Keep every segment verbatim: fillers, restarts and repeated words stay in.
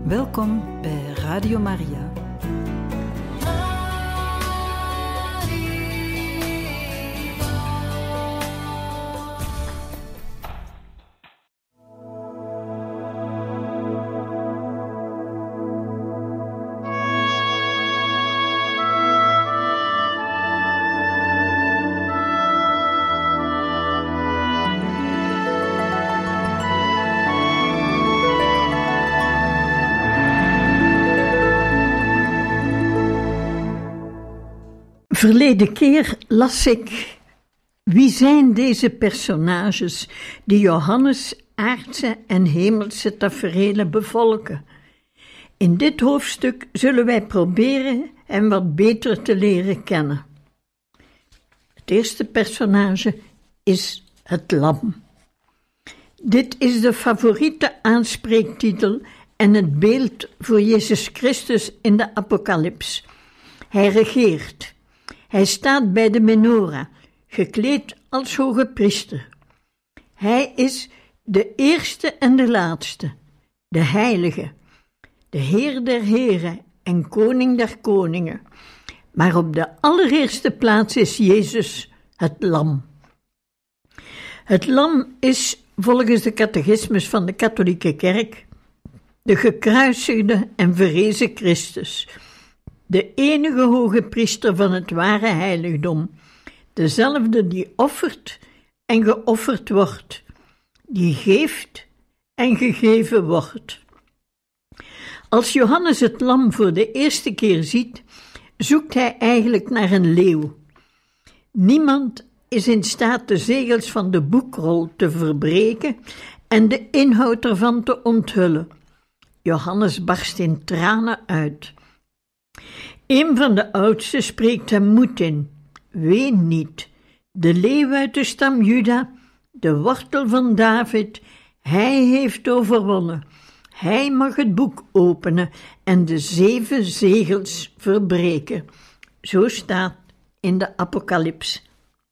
Welkom bij Radio Maria. Verleden keer las ik: wie zijn deze personages die Johannes aardse en hemelse taferelen bevolken? In dit hoofdstuk zullen wij proberen hem wat beter te leren kennen. Het eerste personage is het lam. Dit is de favoriete aanspreektitel en het beeld voor Jezus Christus in de Apocalyps. Hij regeert. Hij staat bij de menorah, gekleed als hoge priester. Hij is de eerste en de laatste, de heilige, de Heer der heren en koning der koningen. Maar op de allereerste plaats is Jezus het lam. Het lam is, volgens de catechismus van de katholieke kerk, de gekruisigde en verrezen Christus, de enige hoge priester van het ware heiligdom, dezelfde die offert en geofferd wordt, die geeft en gegeven wordt. Als Johannes het lam voor de eerste keer ziet, zoekt hij eigenlijk naar een leeuw. Niemand is in staat de zegels van de boekrol te verbreken en de inhoud ervan te onthullen. Johannes barst in tranen uit. Een van de oudsten spreekt hem moed in. Ween niet, de leeuw uit de stam Juda, de wortel van David, hij heeft overwonnen. Hij mag het boek openen en de zeven zegels verbreken. Zo staat in de Apocalyps.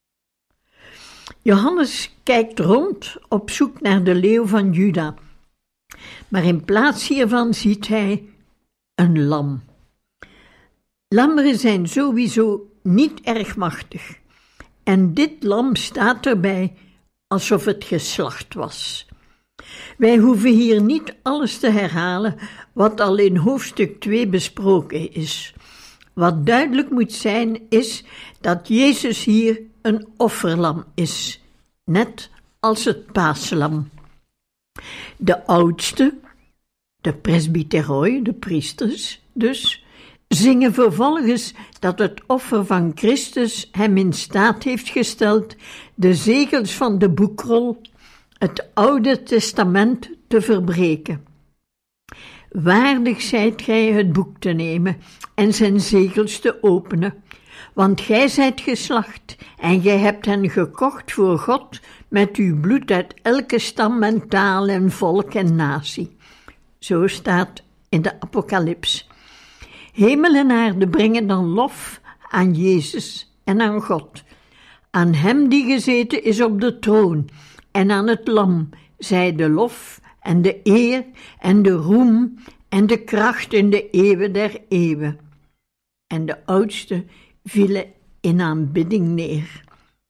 Johannes kijkt rond op zoek naar de leeuw van Juda. Maar in plaats hiervan ziet hij een lam. Lammeren zijn sowieso niet erg machtig. En dit lam staat erbij alsof het geslacht was. Wij hoeven hier niet alles te herhalen wat al in hoofdstuk twee besproken is. Wat duidelijk moet zijn is dat Jezus hier een offerlam is, net als het paaslam. De oudste, de presbyteroi, de priesters dus, zingen vervolgens dat het offer van Christus hem in staat heeft gesteld de zegels van de boekrol, het Oude Testament, te verbreken. Waardig zijt gij het boek te nemen en zijn zegels te openen, want gij zijt geslacht en gij hebt hen gekocht voor God met uw bloed uit elke stam en taal en volk en natie. Zo staat in de Apocalyps. Hemel en aarde brengen dan lof aan Jezus en aan God, aan hem die gezeten is op de troon, en aan het lam zij de lof en de eer en de roem en de kracht in de eeuwen der eeuwen. En de oudsten vielen in aanbidding neer.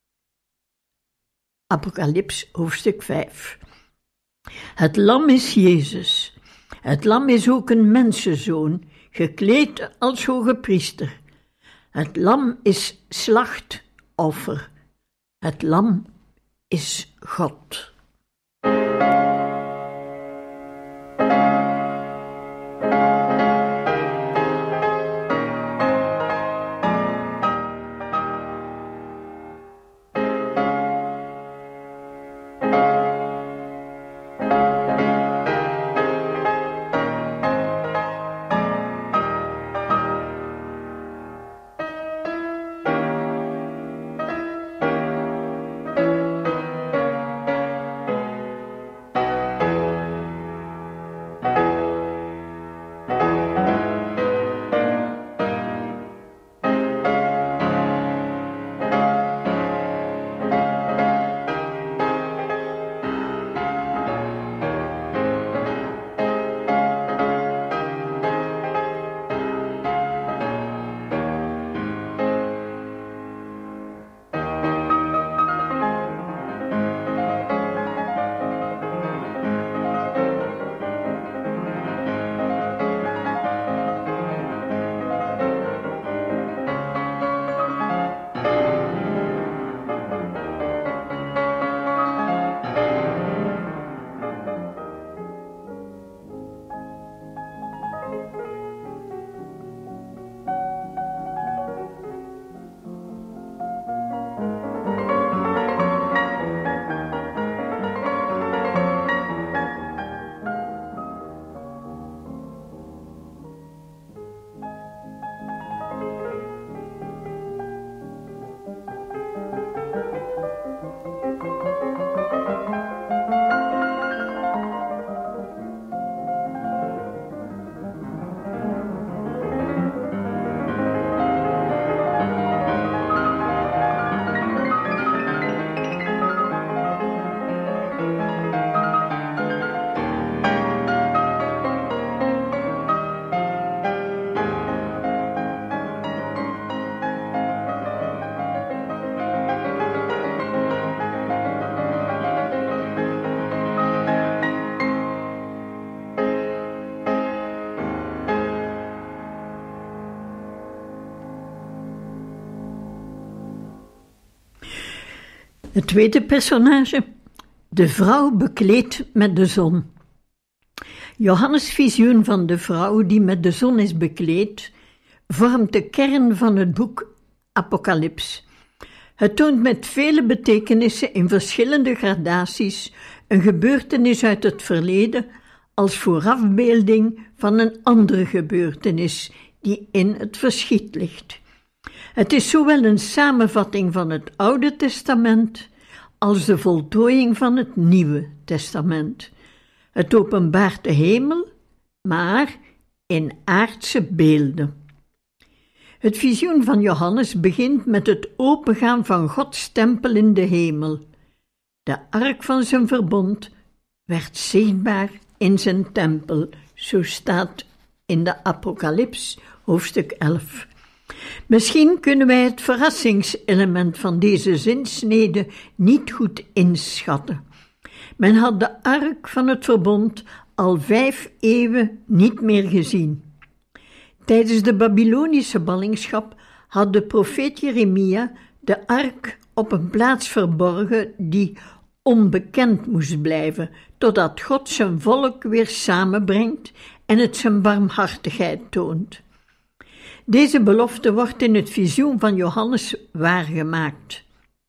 Apocalyps hoofdstuk vijf. Het lam is Jezus. Het lam is ook een mensenzoon, gekleed als hoge priester. Het lam is slachtoffer. Het lam is God. Het tweede personage, de vrouw bekleed met de zon. Johannes' visioen van de vrouw die met de zon is bekleed, vormt de kern van het boek Apocalyps. Het toont met vele betekenissen in verschillende gradaties een gebeurtenis uit het verleden als voorafbeelding van een andere gebeurtenis die in het verschiet ligt. Het is zowel een samenvatting van het Oude Testament als de voltooiing van het Nieuwe Testament. Het openbaart de hemel, maar in aardse beelden. Het visioen van Johannes begint met het opengaan van Gods tempel in de hemel. De ark van zijn verbond werd zichtbaar in zijn tempel, zo staat in de Apocalyps, hoofdstuk elf. Misschien kunnen wij het verrassingselement van deze zinsnede niet goed inschatten. Men had de ark van het verbond al vijf eeuwen niet meer gezien. Tijdens de Babylonische ballingschap had de profeet Jeremia de ark op een plaats verborgen die onbekend moest blijven, totdat God zijn volk weer samenbrengt en het zijn barmhartigheid toont. Deze belofte wordt in het visioen van Johannes waargemaakt.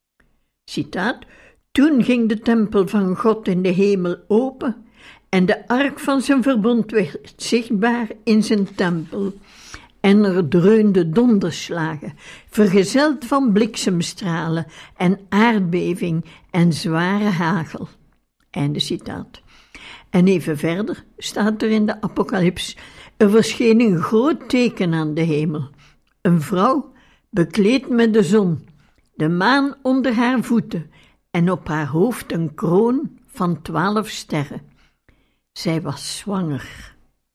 Citaat: Toen ging de tempel van God in de hemel open en de ark van zijn verbond werd zichtbaar in zijn tempel. En er dreunden donderslagen, vergezeld van bliksemstralen en aardbeving en zware hagel. Einde citaat. En even verder staat er in de Apocalyps: er verscheen een groot teken aan de hemel. Een vrouw, bekleed met de zon, de maan onder haar voeten en op haar hoofd een kroon van twaalf sterren. Zij was zwanger.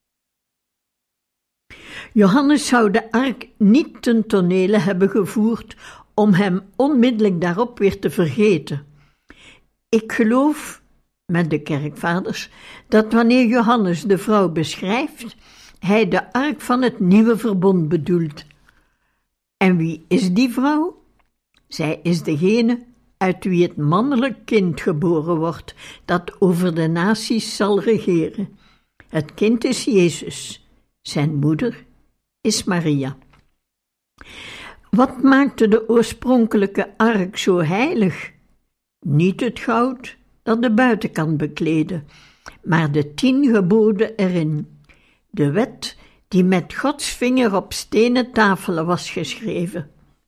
Johannes zou de ark niet ten tonele hebben gevoerd om hem onmiddellijk daarop weer te vergeten. Ik geloof, met de kerkvaders, dat wanneer Johannes de vrouw beschrijft, hij de ark van het nieuwe verbond bedoelt. En wie is die vrouw? Zij is degene uit wie het mannelijk kind geboren wordt, dat over de naties zal regeren. Het kind is Jezus, zijn moeder is Maria. Wat maakte de oorspronkelijke ark zo heilig? Niet het goud dat de buitenkant bekleedde, maar de tien geboden erin. De wet die met Gods vinger op stenen tafelen was geschreven.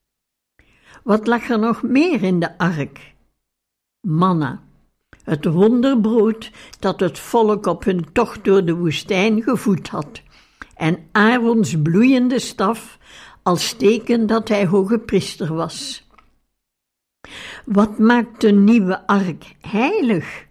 Wat lag er nog meer in de ark? Manna, het wonderbrood dat het volk op hun tocht door de woestijn gevoed had, en Aarons bloeiende staf als teken dat hij hoge priester was. Wat maakt de nieuwe ark heilig?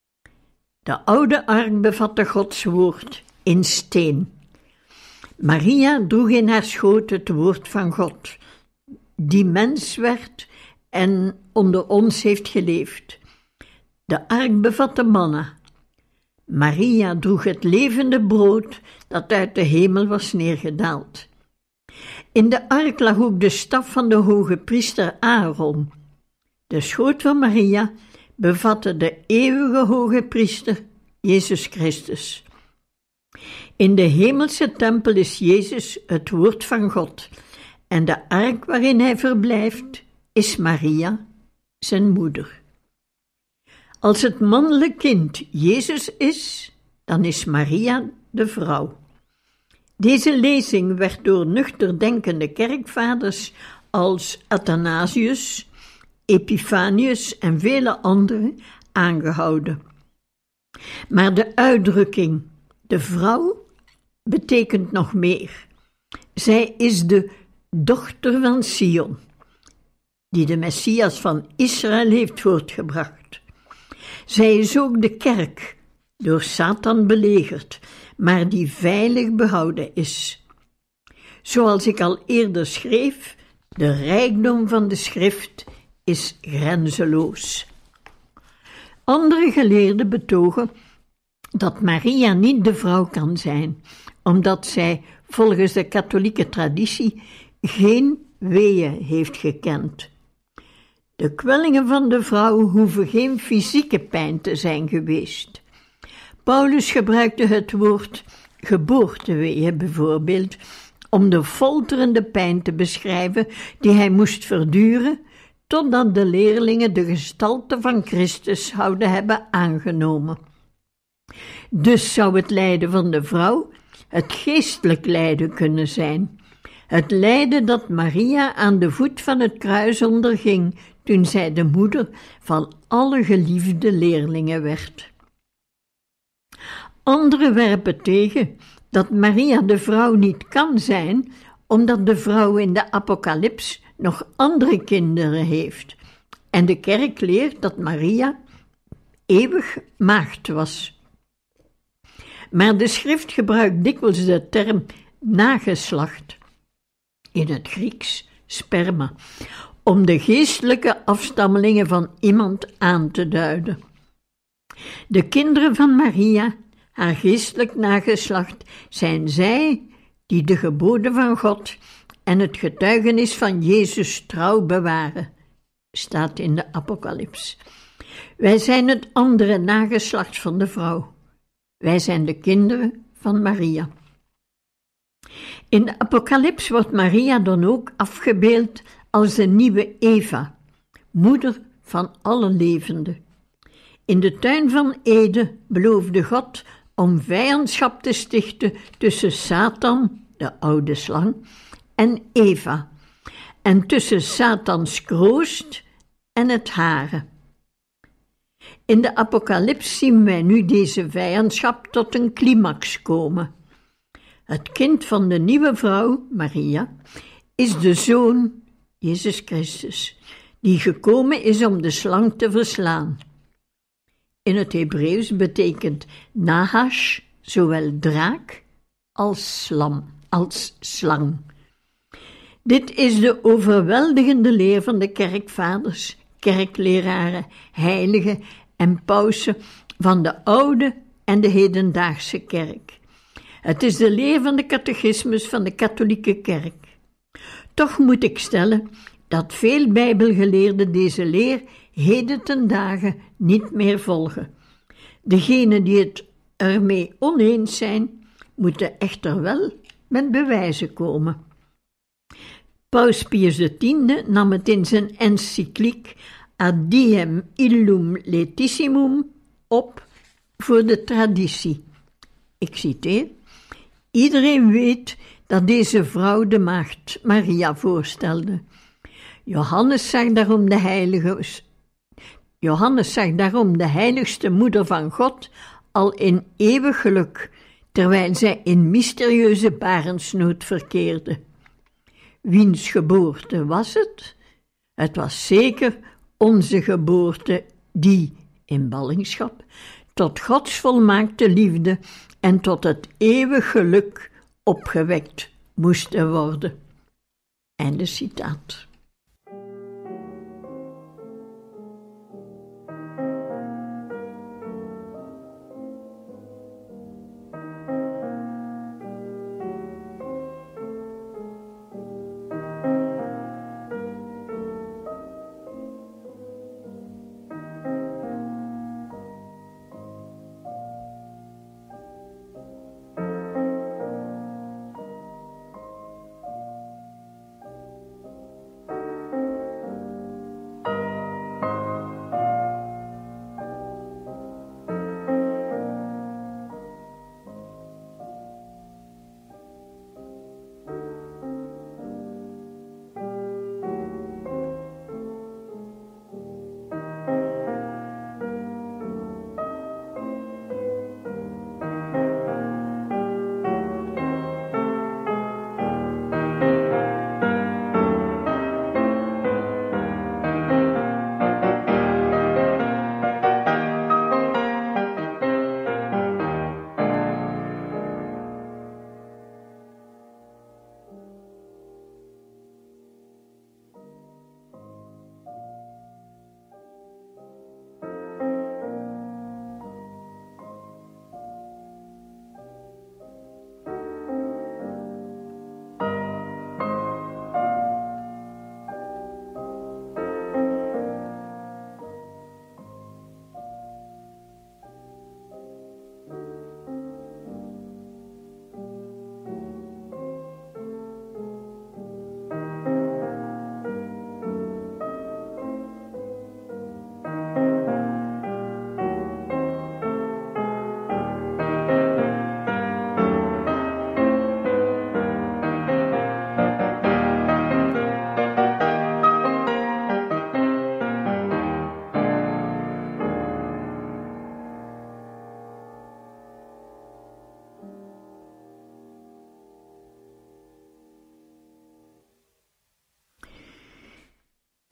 De oude ark bevatte Gods woord in steen. Maria droeg in haar schoot het woord van God, die mens werd en onder ons heeft geleefd. De ark bevatte manna. Maria droeg het levende brood dat uit de hemel was neergedaald. In de ark lag ook de staf van de hoge priester Aaron. De schoot van Maria bevatte de eeuwige hoge priester, Jezus Christus. In de hemelse tempel is Jezus het woord van God, en de ark waarin hij verblijft is Maria, zijn moeder. Als het mannelijk kind Jezus is, dan is Maria de vrouw. Deze lezing werd door nuchter denkende kerkvaders als Athanasius, Epifanius en vele anderen aangehouden. Maar de uitdrukking de vrouw betekent nog meer. Zij is de dochter van Sion, die de Messias van Israël heeft voortgebracht. Zij is ook de kerk, door Satan belegerd, maar die veilig behouden is. Zoals ik al eerder schreef, de rijkdom van de schrift is grenzeloos. Andere geleerden betogen dat Maria niet de vrouw kan zijn, omdat zij volgens de katholieke traditie geen weeën heeft gekend. De kwellingen van de vrouw hoeven geen fysieke pijn te zijn geweest. Paulus gebruikte het woord geboorteweeën bijvoorbeeld om de folterende pijn te beschrijven die hij moest verduren totdat de leerlingen de gestalte van Christus zouden hebben aangenomen. Dus zou het lijden van de vrouw het geestelijk lijden kunnen zijn. Het lijden dat Maria aan de voet van het kruis onderging toen zij de moeder van alle geliefde leerlingen werd. Anderen werpen tegen dat Maria de vrouw niet kan zijn, omdat de vrouw in de Apocalyps nog andere kinderen heeft. En de kerk leert dat Maria eeuwig maagd was. Maar de schrift gebruikt dikwijls de term nageslacht, in het Grieks sperma, om de geestelijke afstammelingen van iemand aan te duiden. De kinderen van Maria, haar geestelijk nageslacht, zijn zij die de geboden van God en het getuigenis van Jezus trouw bewaren, staat in de Apocalyps. Wij zijn het andere nageslacht van de vrouw. Wij zijn de kinderen van Maria. In de Apocalyps wordt Maria dan ook afgebeeld als de nieuwe Eva, moeder van alle levenden. In de tuin van Eden beloofde God om vijandschap te stichten tussen Satan, de oude slang, en Eva, en tussen Satans kroost en het hare. In de Apocalyps zien wij nu deze vijandschap tot een climax komen. Het kind van de nieuwe vrouw, Maria, is de zoon, Jezus Christus, die gekomen is om de slang te verslaan. In het Hebreeuws betekent Nahash zowel draak als slam, als slang. Dit is de overweldigende leer van de kerkvaders, kerkleraren, heiligen en pausen van de oude en de hedendaagse kerk. Het is de leer van de catechismus van de katholieke kerk. Toch moet ik stellen dat veel bijbelgeleerden deze leer heden ten dagen niet meer volgen. Degenen die het ermee oneens zijn, moeten echter wel met bewijzen komen. Paus Pius X nam het in zijn encycliek Ad Diem Illum Letissimum op voor de traditie. Ik citeer: iedereen weet dat deze vrouw de maagd Maria voorstelde. Johannes zag daarom de heilige, Johannes zag daarom de heiligste moeder van God al in eeuwig geluk, terwijl zij in mysterieuze barensnood verkeerde. Wiens geboorte was het? Het was zeker onze geboorte die, in ballingschap, tot Gods volmaakte liefde en tot het eeuwig geluk opgewekt moesten worden. Einde citaat.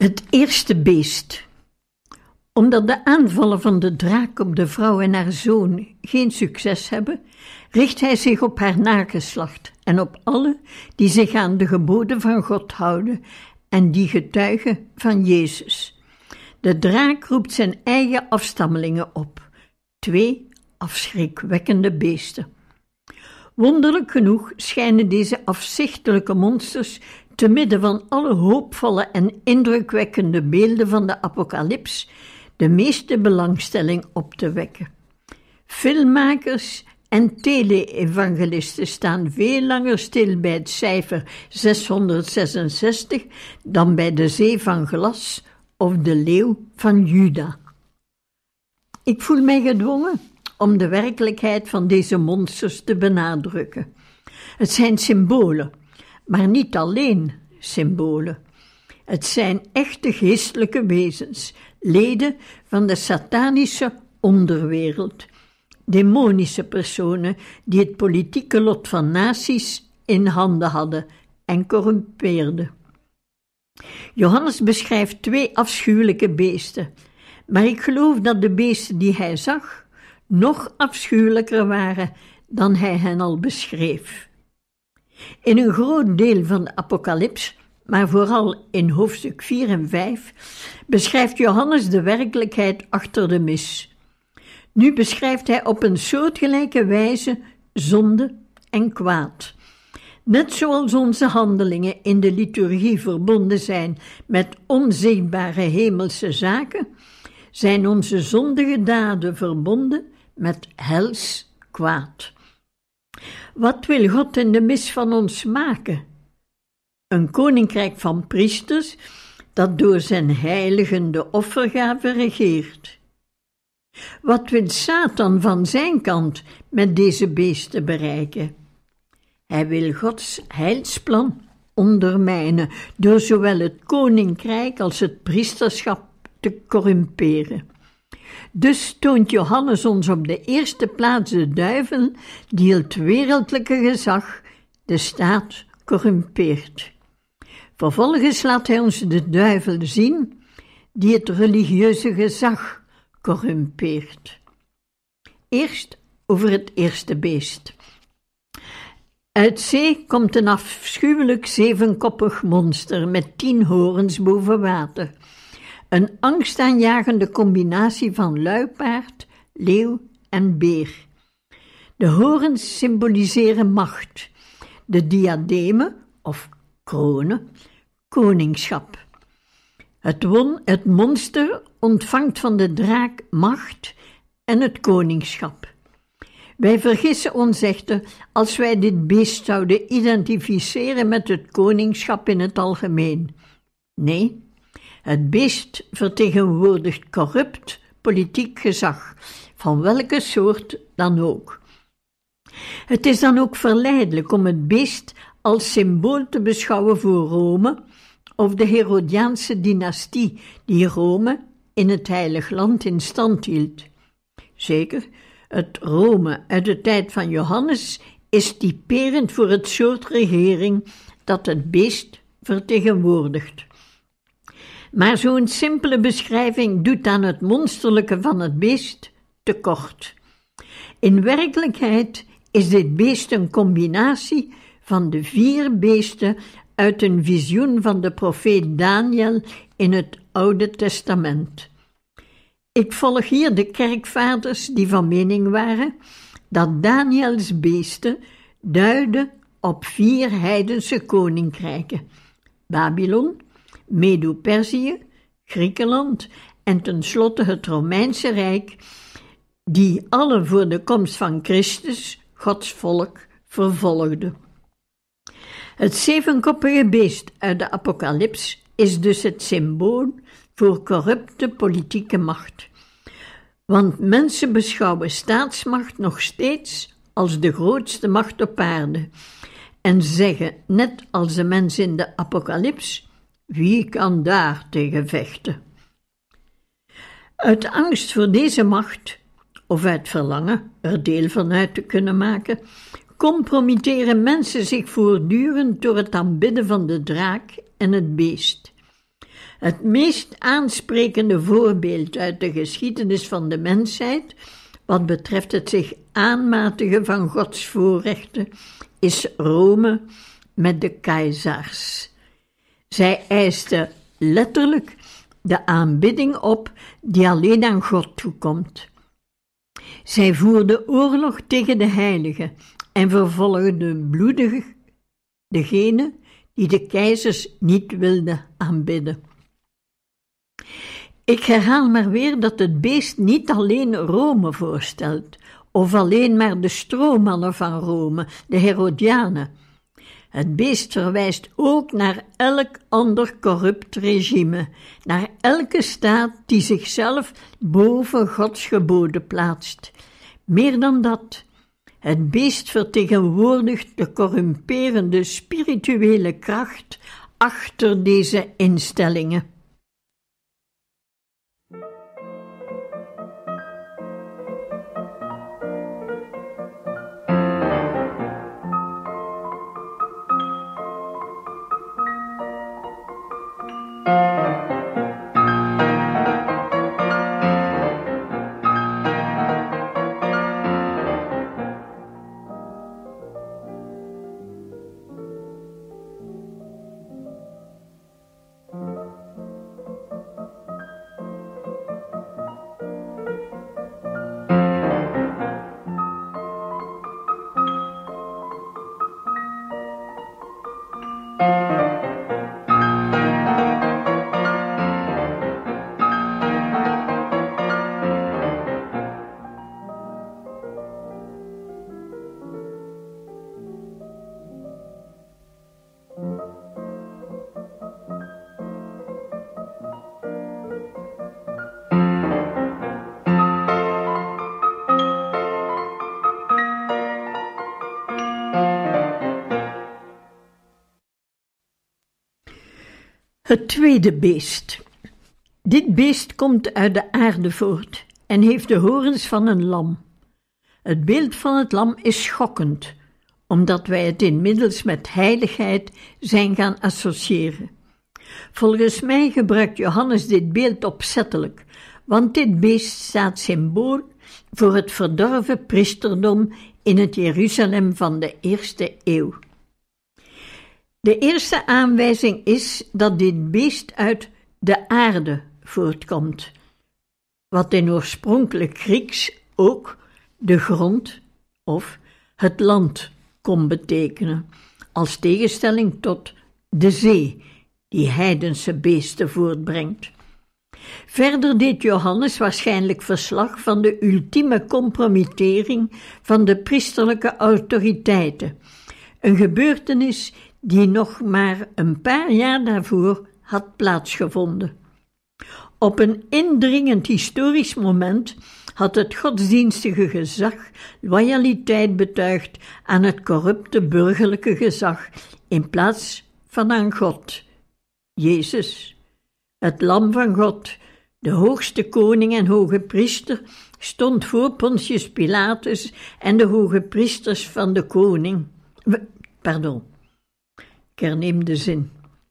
Het eerste beest. Omdat de aanvallen van de draak op de vrouw en haar zoon geen succes hebben, richt hij zich op haar nageslacht en op alle die zich aan de geboden van God houden en die getuigen van Jezus. De draak roept zijn eigen afstammelingen op, twee afschrikwekkende beesten. Wonderlijk genoeg schijnen deze afzichtelijke monsters te midden van alle hoopvolle en indrukwekkende beelden van de apocalyps de meeste belangstelling op te wekken. Filmmakers en tele-evangelisten staan veel langer stil bij het cijfer zeshonderdzesenzestig dan bij de zee van glas of de leeuw van Juda. Ik voel mij gedwongen om de werkelijkheid van deze monsters te benadrukken. Het zijn symbolen, maar niet alleen symbolen. Het zijn echte geestelijke wezens, leden van de satanische onderwereld, demonische personen die het politieke lot van naties in handen hadden en corrumpeerden. Johannes beschrijft twee afschuwelijke beesten, maar ik geloof dat de beesten die hij zag nog afschuwelijker waren dan hij hen al beschreef. In een groot deel van de apocalyps, maar vooral in hoofdstuk vier en vijf, beschrijft Johannes de werkelijkheid achter de mis. Nu beschrijft hij op een soortgelijke wijze zonde en kwaad. Net zoals onze handelingen in de liturgie verbonden zijn met onzichtbare hemelse zaken, zijn onze zondige daden verbonden met hels kwaad. Wat wil God in de mis van ons maken? Een koninkrijk van priesters dat door zijn heiligende offergave regeert. Wat wil Satan van zijn kant met deze beesten bereiken? Hij wil Gods heilsplan ondermijnen door zowel het koninkrijk als het priesterschap te corrumperen. Dus toont Johannes ons op de eerste plaats de duivel die het wereldlijke gezag, de staat, corrumpeert. Vervolgens laat hij ons de duivel zien die het religieuze gezag corrumpeert. Eerst over het eerste beest. Uit zee komt een afschuwelijk zevenkoppig monster met tien horens boven water. Een angstaanjagende combinatie van luipaard, leeuw en beer. De horens symboliseren macht, de diademen, of kronen, koningschap. Het, won, het monster ontvangt van de draak macht en het koningschap. Wij vergissen ons echter als wij dit beest zouden identificeren met het koningschap in het algemeen. Nee, het beest vertegenwoordigt corrupt politiek gezag, van welke soort dan ook. Het is dan ook verleidelijk om het beest als symbool te beschouwen voor Rome of de Herodiaanse dynastie die Rome in het Heilig Land in stand hield. Zeker, het Rome uit de tijd van Johannes is typerend voor het soort regering dat het beest vertegenwoordigt. Maar zo'n simpele beschrijving doet aan het monsterlijke van het beest tekort. In werkelijkheid is dit beest een combinatie van de vier beesten uit een visioen van de profeet Daniel in het Oude Testament. Ik volg hier de kerkvaders die van mening waren dat Daniels beesten duiden op vier heidense koninkrijken: Babylon, Medo-Perzië, Griekenland en tenslotte het Romeinse Rijk, die alle voor de komst van Christus, Gods volk, vervolgden. Het zevenkoppige beest uit de apocalyps is dus het symbool voor corrupte politieke macht. Want mensen beschouwen staatsmacht nog steeds als de grootste macht op aarde en zeggen, net als de mens in de apocalyps, wie kan daar tegen vechten? Uit angst voor deze macht, of uit verlangen er deel van uit te kunnen maken, compromitteren mensen zich voortdurend door het aanbidden van de draak en het beest. Het meest aansprekende voorbeeld uit de geschiedenis van de mensheid, wat betreft het zich aanmatigen van Gods voorrechten, is Rome met de keizers. Zij eisten letterlijk de aanbidding op die alleen aan God toekomt. Zij voerden oorlog tegen de heiligen en vervolgden bloedig degene die de keizers niet wilden aanbidden. Ik herhaal maar weer dat het beest niet alleen Rome voorstelt, of alleen maar de stroommannen van Rome, de Herodianen. Het beest verwijst ook naar elk ander corrupt regime, naar elke staat die zichzelf boven Gods geboden plaatst. Meer dan dat, het beest vertegenwoordigt de corrumperende spirituele kracht achter deze instellingen. Het tweede beest. Dit beest komt uit de aarde voort en heeft de horens van een lam. Het beeld van het lam is schokkend, omdat wij het inmiddels met heiligheid zijn gaan associëren. Volgens mij gebruikt Johannes dit beeld opzettelijk, want dit beest staat symbool voor het verdorven priesterdom in het Jeruzalem van de eerste eeuw. De eerste aanwijzing is dat dit beest uit de aarde voortkomt, wat in oorspronkelijk Grieks ook de grond of het land kon betekenen, als tegenstelling tot de zee, die heidense beesten voortbrengt. Verder deed Johannes waarschijnlijk verslag van de ultieme compromittering van de priesterlijke autoriteiten, een gebeurtenis die nog maar een paar jaar daarvoor had plaatsgevonden. Op een indringend historisch moment had het godsdienstige gezag loyaliteit betuigd aan het corrupte burgerlijke gezag in plaats van aan God. Jezus, het lam van God, de hoogste koning en hoge priester, stond voor Pontius Pilatus en de hoge priesters van de koning. Pardon, ik herneem de zin.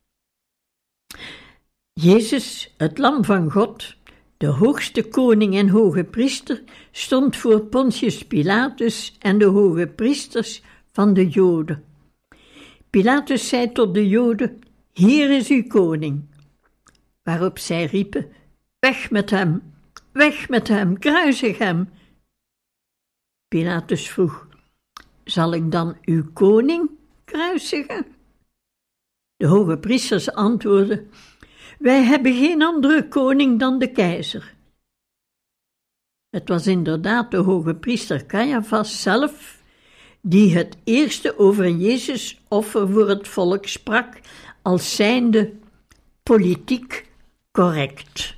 Jezus, het lam van God, de hoogste koning en hoge priester, stond voor Pontius Pilatus en de hoge priesters van de Joden. Pilatus zei tot de Joden: "Hier is uw koning." Waarop zij riepen: "Weg met hem, weg met hem, kruisig hem." Pilatus vroeg: "Zal ik dan uw koning kruisigen?" De hoge priesters antwoordden: "Wij hebben geen andere koning dan de keizer." Het was inderdaad de hoge priester Caiaphas zelf die het eerste over Jezus' offer voor het volk sprak als zijnde politiek correct.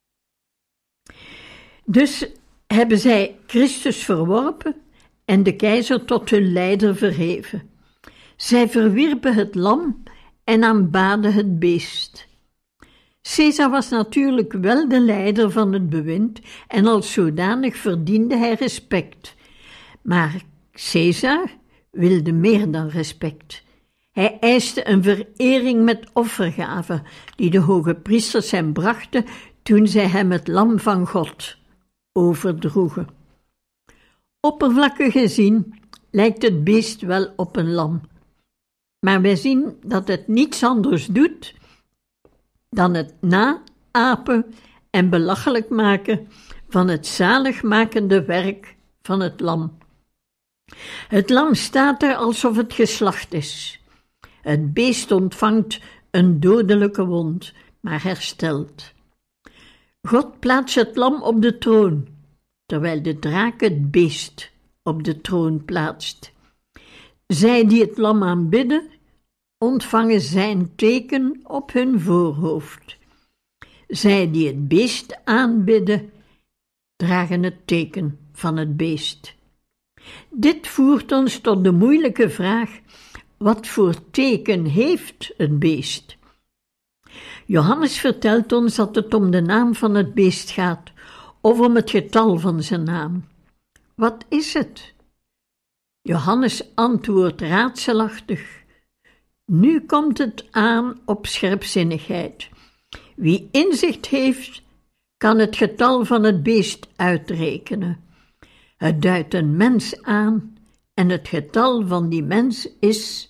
Dus hebben zij Christus verworpen en de keizer tot hun leider verheven. Zij verwierpen het lam en aanbaden het beest. Caesar was natuurlijk wel de leider van het bewind en als zodanig verdiende hij respect. Maar Caesar wilde meer dan respect. Hij eiste een verering met offergaven die de hoge priesters hem brachten toen zij hem het lam van God overdroegen. Oppervlakkig gezien lijkt het beest wel op een lam, maar wij zien dat het niets anders doet dan het naapen en belachelijk maken van het zaligmakende werk van het lam. Het lam staat er alsof het geslacht is. Het beest ontvangt een dodelijke wond, maar herstelt. God plaatst het lam op de troon, terwijl de draak het beest op de troon plaatst. Zij die het lam aanbidden, ontvangen zijn teken op hun voorhoofd. Zij die het beest aanbidden, dragen het teken van het beest. Dit voert ons tot de moeilijke vraag: wat voor teken heeft het beest? Johannes vertelt ons dat het om de naam van het beest gaat, of om het getal van zijn naam. Wat is het? Johannes antwoordt raadselachtig: nu komt het aan op scherpzinnigheid. Wie inzicht heeft, kan het getal van het beest uitrekenen. Het duidt een mens aan en het getal van die mens is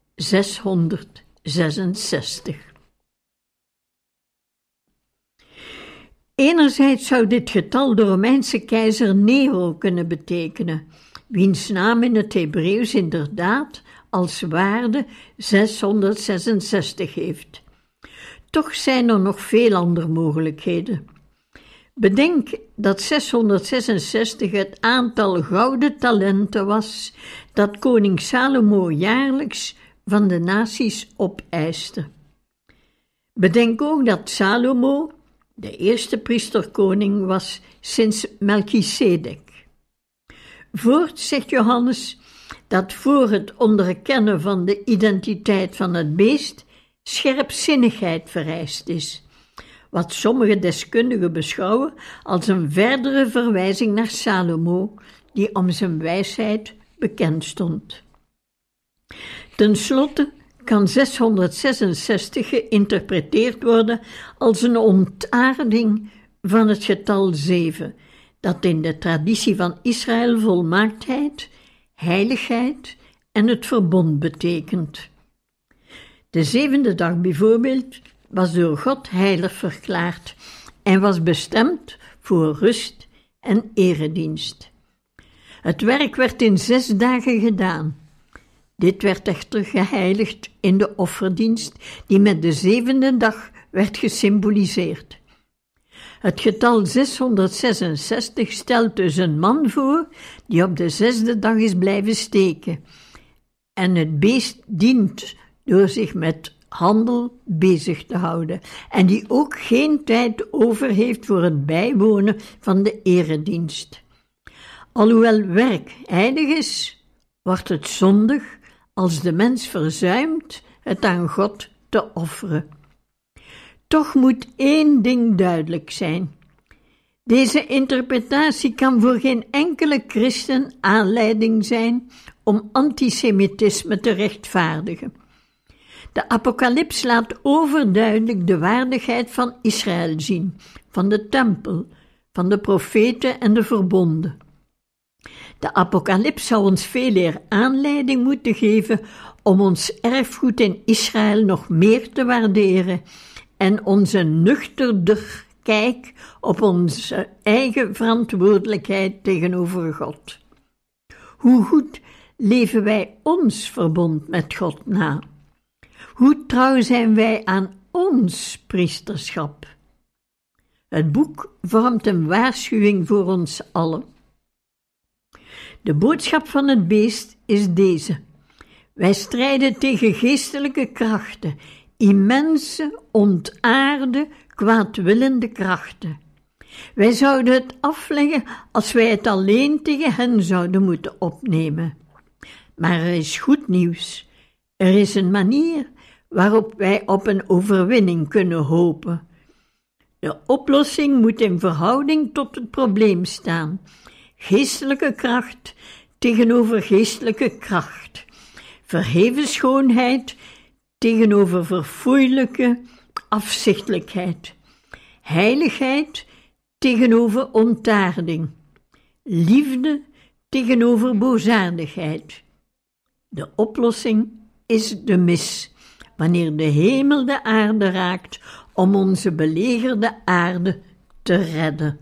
zeshonderdzesenzestig. Enerzijds zou dit getal de Romeinse keizer Nero kunnen betekenen, wiens naam in het Hebreeuws inderdaad als waarde zeshonderdzesenzestig heeft. Toch zijn er nog veel andere mogelijkheden. Bedenk dat zeshonderdzesenzestig het aantal gouden talenten was dat koning Salomo jaarlijks van de naties opeiste. Bedenk ook dat Salomo de eerste priesterkoning was sinds Melchisedek. Voorts zegt Johannes dat voor het onderkennen van de identiteit van het beest scherpzinnigheid vereist is, wat sommige deskundigen beschouwen als een verdere verwijzing naar Salomo, die om zijn wijsheid bekend stond. Ten slotte kan zeshonderdzesenzestig geïnterpreteerd worden als een ontaarding van het getal zeven, dat in de traditie van Israël volmaaktheid, heiligheid en het verbond betekent. De zevende dag bijvoorbeeld was door God heilig verklaard en was bestemd voor rust en eredienst. Het werk werd in zes dagen gedaan. Dit werd echter geheiligd in de offerdienst, die met de zevende dag werd gesymboliseerd. Het getal zeshonderdzesenzestig stelt dus een man voor die op de zesde dag is blijven steken. En het beest dient door zich met handel bezig te houden en die ook geen tijd over heeft voor het bijwonen van de eredienst. Alhoewel werk heilig is, wordt het zondig als de mens verzuimt het aan God te offeren. Toch moet één ding duidelijk zijn. Deze interpretatie kan voor geen enkele christen aanleiding zijn om antisemitisme te rechtvaardigen. De apocalyps laat overduidelijk de waardigheid van Israël zien, van de tempel, van de profeten en de verbonden. De apocalyps zou ons veeleer aanleiding moeten geven om ons erfgoed in Israël nog meer te waarderen en onze nuchterder kijk op onze eigen verantwoordelijkheid tegenover God. Hoe goed leven wij ons verbond met God na? Hoe trouw zijn wij aan ons priesterschap? Het boek vormt een waarschuwing voor ons allen. De boodschap van het beest is deze: wij strijden tegen geestelijke krachten, immense, ontaarde, kwaadwillende krachten. Wij zouden het afleggen als wij het alleen tegen hen zouden moeten opnemen. Maar er is goed nieuws. Er is een manier waarop wij op een overwinning kunnen hopen. De oplossing moet in verhouding tot het probleem staan. Geestelijke kracht tegenover geestelijke kracht. verheven schoonheid tegenover verfoeilijke afzichtelijkheid, heiligheid tegenover ontaarding, liefde tegenover boosaardigheid. De oplossing is de mis, wanneer de hemel de aarde raakt om onze belegerde aarde te redden.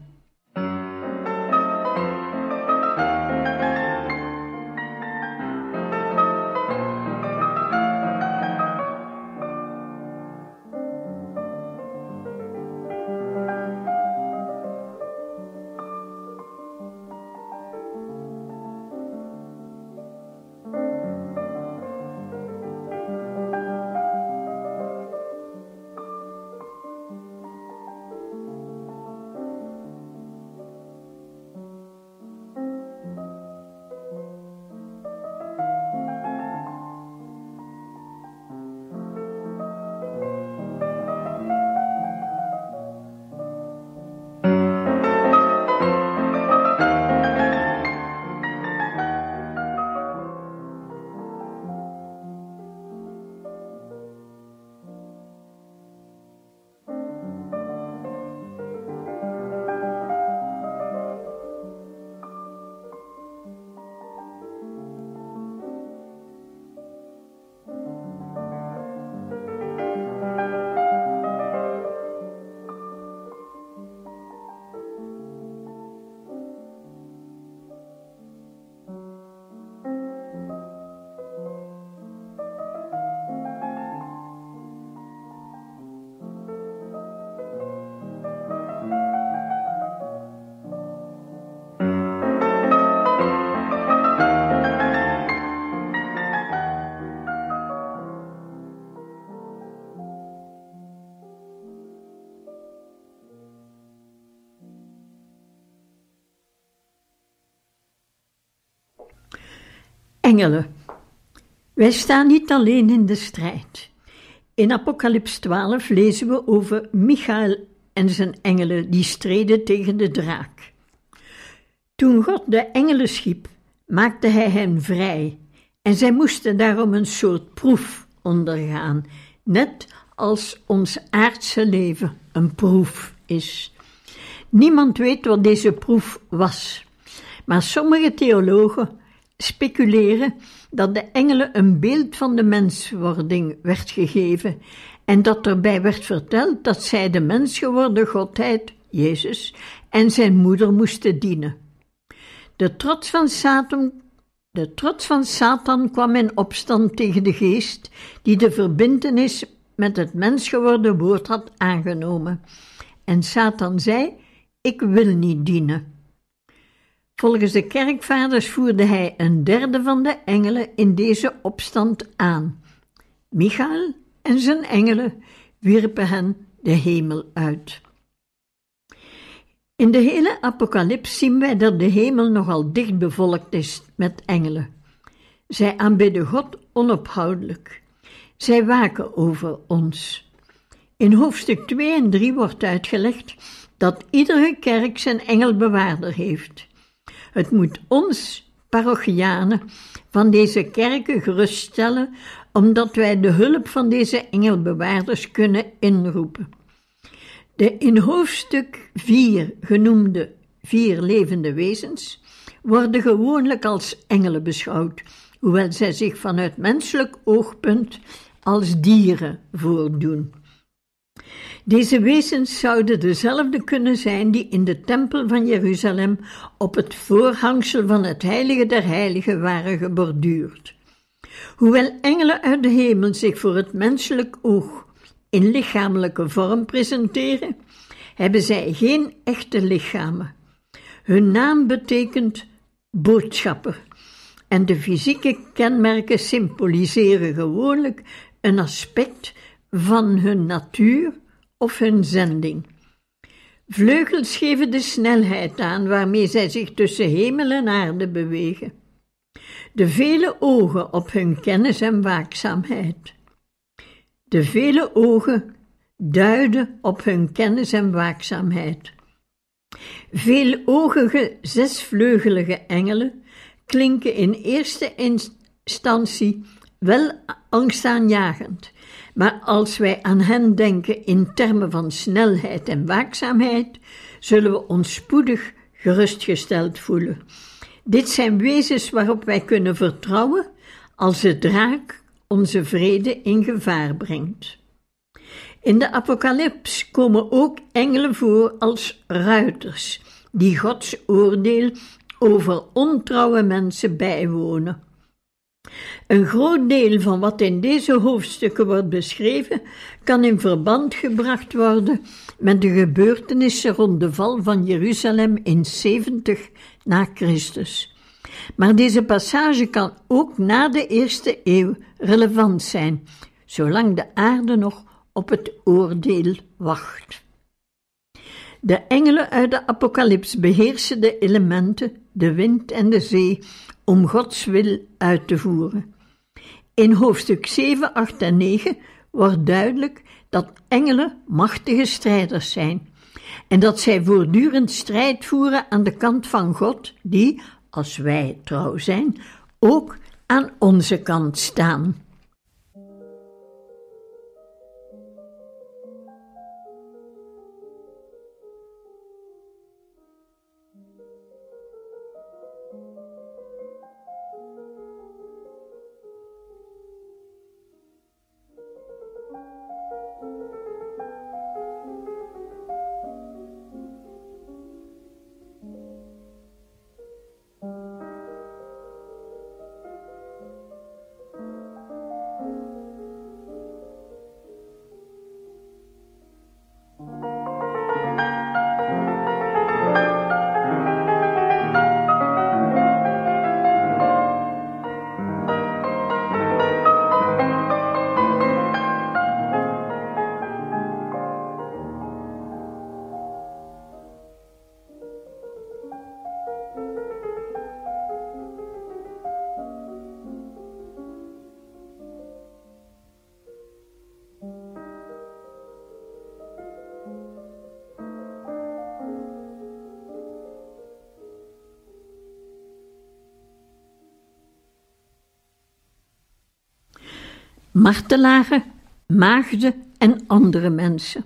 Engelen. Wij staan niet alleen in de strijd. In Apocalyps twaalf lezen we over Michael en zijn engelen die streden tegen de draak. Toen God de engelen schiep, maakte hij hen vrij en zij moesten daarom een soort proef ondergaan, net als ons aardse leven een proef is. Niemand weet wat deze proef was, maar sommige theologen speculeren dat de engelen een beeld van de menswording werd gegeven en dat erbij werd verteld dat zij de mens geworden Godheid, Jezus, en zijn moeder moesten dienen. De trots van Satan, de trots van Satan kwam in opstand tegen de geest die de verbintenis met het mens geworden woord had aangenomen. En Satan zei, ik wil niet dienen. Volgens de kerkvaders voerde hij een derde van de engelen in deze opstand aan. Michael en zijn engelen wierpen hen de hemel uit. In de hele Apocalyps zien wij dat de hemel nogal dicht bevolkt is met engelen. Zij aanbidden God onophoudelijk. Zij waken over ons. In hoofdstuk twee en drie wordt uitgelegd dat iedere kerk zijn engelbewaarder heeft. Het moet ons, parochianen, van deze kerken geruststellen, omdat wij de hulp van deze engelbewaarders kunnen inroepen. De in hoofdstuk vier genoemde vier levende wezens worden gewoonlijk als engelen beschouwd, hoewel zij zich vanuit menselijk oogpunt als dieren voordoen. Deze wezens zouden dezelfde kunnen zijn die in de tempel van Jeruzalem op het voorhangsel van het heilige der heiligen waren geborduurd. Hoewel engelen uit de hemel zich voor het menselijk oog in lichamelijke vorm presenteren, hebben zij geen echte lichamen. Hun naam betekent boodschapper en de fysieke kenmerken symboliseren gewoonlijk een aspect van hun natuur of hun zending. Vleugels geven de snelheid aan waarmee zij zich tussen hemel en aarde bewegen. De vele ogen op hun kennis en waakzaamheid. De vele ogen duiden op hun kennis en waakzaamheid. Veelogige zesvleugelige engelen klinken in eerste instantie wel angstaanjagend, maar als wij aan hen denken in termen van snelheid en waakzaamheid, zullen we ons spoedig gerustgesteld voelen. Dit zijn wezens waarop wij kunnen vertrouwen als de draak onze vrede in gevaar brengt. In de Apocalyps komen ook engelen voor als ruiters, die Gods oordeel over ontrouwe mensen bijwonen. Een groot deel van wat in deze hoofdstukken wordt beschreven, kan in verband gebracht worden met de gebeurtenissen rond de val van Jeruzalem in zeventig na Christus. Maar deze passage kan ook na de eerste eeuw relevant zijn, zolang de aarde nog op het oordeel wacht. De engelen uit de Apocalyps beheersen de elementen, de wind en de zee, om Gods wil uit te voeren. In hoofdstuk zeven, acht en negen wordt duidelijk dat engelen machtige strijders zijn en dat zij voortdurend strijd voeren aan de kant van God, die, als wij trouw zijn, ook aan onze kant staan. Martelaren, maagden en andere mensen.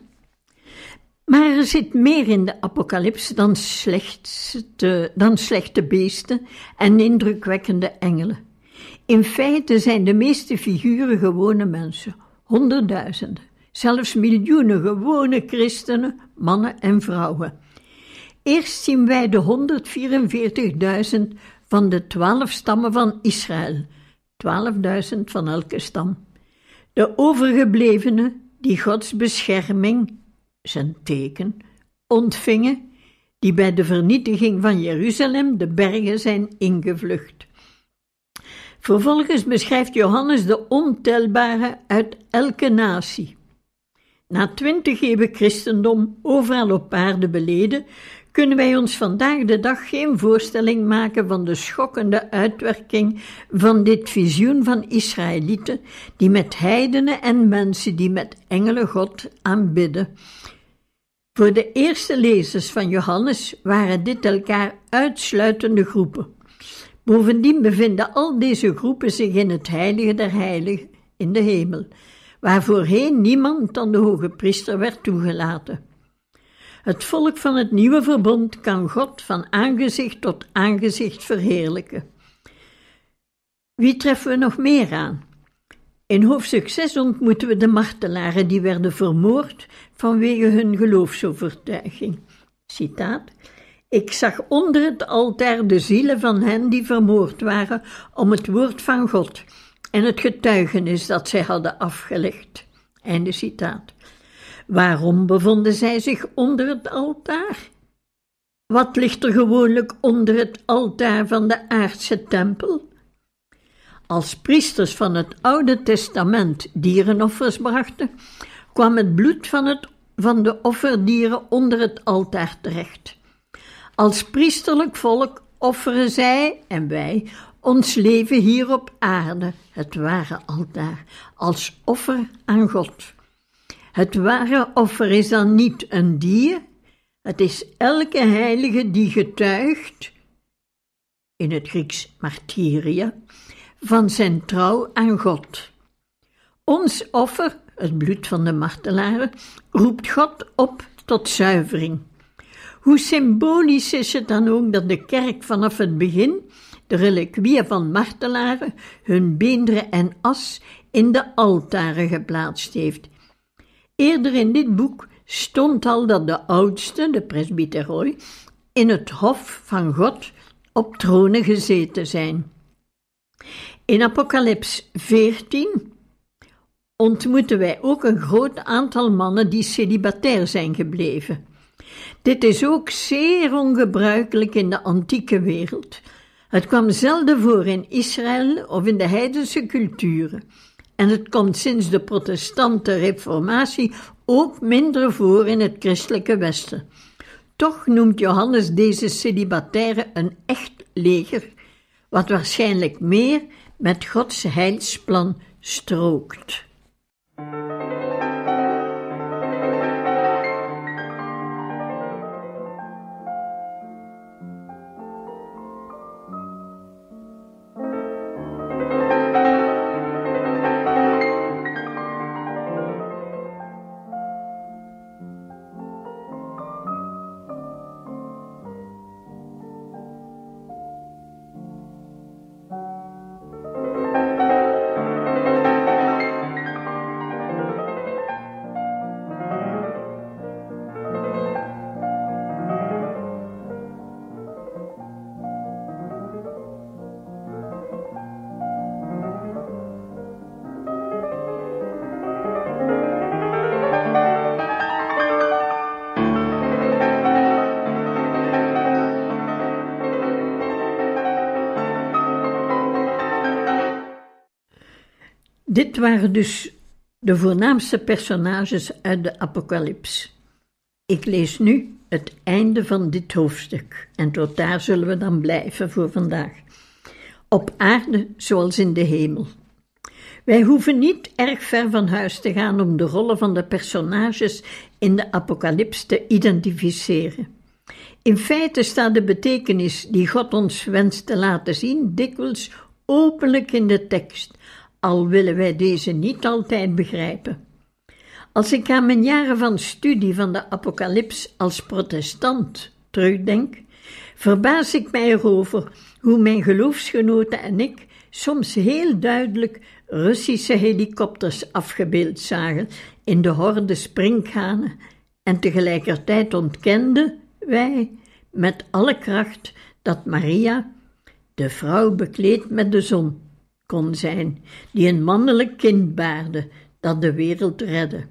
Maar er zit meer in de Apocalyps dan slechte, dan slechte beesten en indrukwekkende engelen. In feite zijn de meeste figuren gewone mensen, honderdduizenden, zelfs miljoenen gewone christenen, mannen en vrouwen. Eerst zien wij de honderdvierenveertigduizend van de twaalf stammen van Israël, twaalfduizend van elke stam. De overgeblevenen die Gods bescherming, zijn teken, ontvingen, die bij de vernietiging van Jeruzalem de bergen zijn ingevlucht. Vervolgens beschrijft Johannes de ontelbare uit elke natie. Na twintig eeuwen christendom overal op aarde beleden, kunnen wij ons vandaag de dag geen voorstelling maken van de schokkende uitwerking van dit visioen van Israëlieten, die met heidenen en mensen die met engelen God aanbidden. Voor de eerste lezers van Johannes waren dit elkaar uitsluitende groepen. Bovendien bevinden al deze groepen zich in het heilige der heiligen, in de hemel, waar voorheen niemand dan de hoge priester werd toegelaten. Het volk van het nieuwe verbond kan God van aangezicht tot aangezicht verheerlijken. Wie treffen we nog meer aan? In hoofdstuk zes ontmoeten we de martelaren die werden vermoord vanwege hun geloofsovertuiging. Citaat: Ik zag onder het altaar de zielen van hen die vermoord waren om het woord van God en het getuigenis dat zij hadden afgelegd. Einde citaat. Waarom bevonden zij zich onder het altaar? Wat ligt er gewoonlijk onder het altaar van de aardse tempel? Als priesters van het Oude Testament dierenoffers brachten, kwam het bloed van, het, van de offerdieren onder het altaar terecht. Als priesterlijk volk offeren zij en wij ons leven hier op aarde, het ware altaar, als offer aan God. Het ware offer is dan niet een dier, het is elke heilige die getuigt, in het Grieks martyria, van zijn trouw aan God. Ons offer, het bloed van de martelaren, roept God op tot zuivering. Hoe symbolisch is het dan ook dat de kerk vanaf het begin de reliquieën van martelaren, hun beenderen en as in de altaren geplaatst heeft. Eerder in dit boek stond al dat de oudste, de presbyteroi, in het hof van God op tronen gezeten zijn. In Apocalyps veertien ontmoeten wij ook een groot aantal mannen die celibatair zijn gebleven. Dit is ook zeer ongebruikelijk in de antieke wereld. Het kwam zelden voor in Israël of in de heidense culturen. En het komt sinds de protestante reformatie ook minder voor in het christelijke Westen. Toch noemt Johannes deze celibataire een echt leger, wat waarschijnlijk meer met Gods heilsplan strookt. Dit waren dus de voornaamste personages uit de Apocalyps. Ik lees nu het einde van dit hoofdstuk en tot daar zullen we dan blijven voor vandaag. Op aarde zoals in de hemel. Wij hoeven niet erg ver van huis te gaan om de rollen van de personages in de Apocalyps te identificeren. In feite staat de betekenis die God ons wenst te laten zien dikwijls openlijk in de tekst, al willen wij deze niet altijd begrijpen. Als ik aan mijn jaren van studie van de Apocalyps als protestant terugdenk, verbaas ik mij erover hoe mijn geloofsgenoten en ik soms heel duidelijk Russische helikopters afgebeeld zagen in de horde sprinkhanen en tegelijkertijd ontkenden wij met alle kracht dat Maria, de vrouw bekleed met de zon, kon zijn, die een mannelijk kind baarde, dat de wereld redde.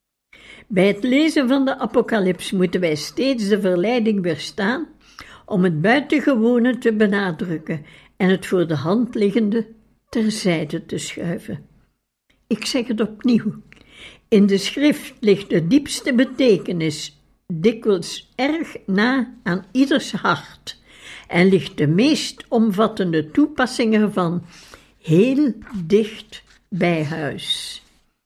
Bij het lezen van de Apocalyps moeten wij steeds de verleiding weerstaan om het buitengewone te benadrukken en het voor de hand liggende terzijde te schuiven. Ik zeg het opnieuw. In de schrift ligt de diepste betekenis dikwijls erg na aan ieders hart en ligt de meest omvattende toepassing ervan heel dicht bij huis.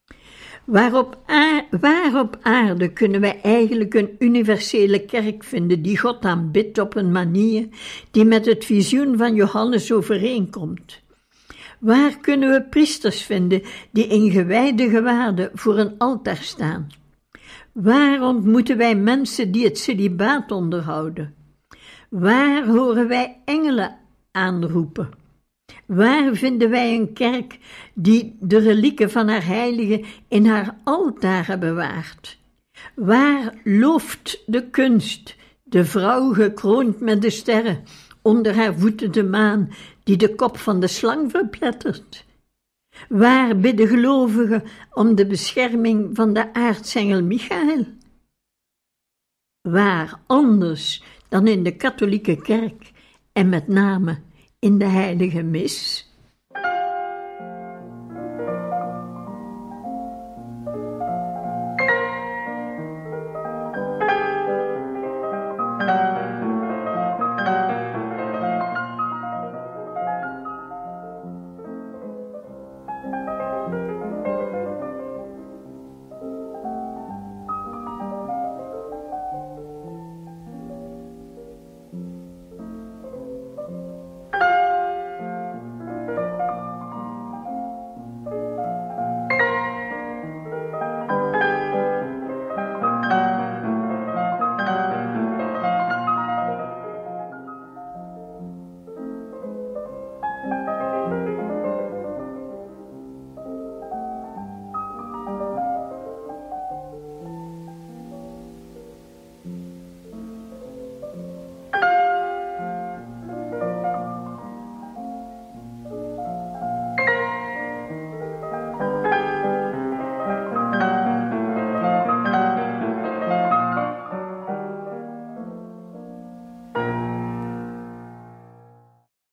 Waar op, aarde, waar op aarde kunnen wij eigenlijk een universele kerk vinden die God aanbidt op een manier die met het visioen van Johannes overeenkomt? Waar kunnen we priesters vinden die in gewijde gewaden voor een altaar staan? Waar ontmoeten wij mensen die het celibaat onderhouden? Waar horen wij engelen aanroepen? Waar vinden wij een kerk die de relieken van haar heilige in haar altaren bewaart? Waar looft de kunst, de vrouw gekroond met de sterren, onder haar voeten de maan die de kop van de slang verplettert? Waar bidden gelovigen om de bescherming van de aartsengel Michael? Waar anders dan in de katholieke kerk en met name in de heilige mis?